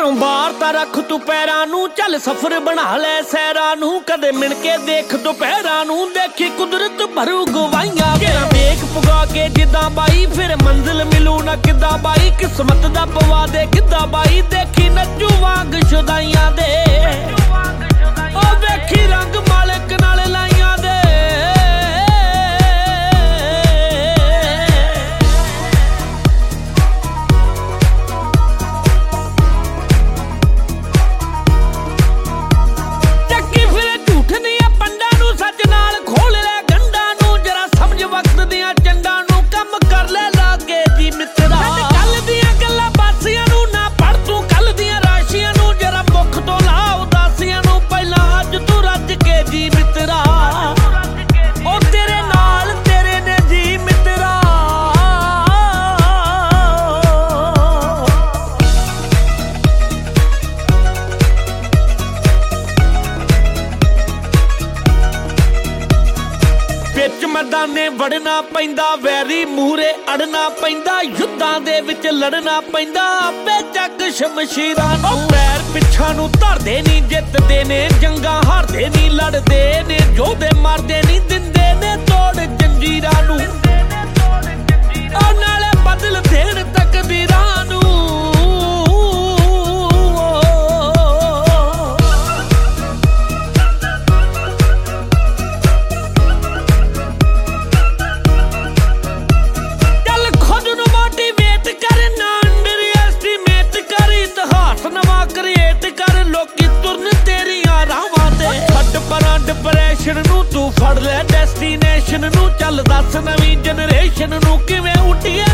घरों बाहर तां रख तू पैरां नूं, चल सफर बना लै सैरां नूं। कदे मिण के देख दोपहरां नूं, देखी कुदरत भरू गवाइयां। घेरा वेख पुगा के जिद्दां बाई, फिर मंजिल मिलू ना किद्दां बाई। किस्मत दा पवा दे किद्दां बाई, देखी नच्चू वांग शुदाइयां दे। ओ वेखी रंग मालिक नाल लाइयां दे। मैदाने वड़ना पैंदा, वैरी मूहरे अड़ना पैंदा। युद्धां दे विच लड़ना पैंदा, आपे चक शमशीरां नूं। पैर पिछां नूं धरदे नी, जितदे ने जंगां हारदे नी। लड़दे ने जोधे मारदे नी, दिंदे ने तोड़ जंजीरां नूं। ओ नाले बदल देण तकदीरां नूं। डिप्रेशन नूं तू फड़ ले डेस्टिनेशन नूं, चल दस नवीं जनरेशन नूं किवें उठिए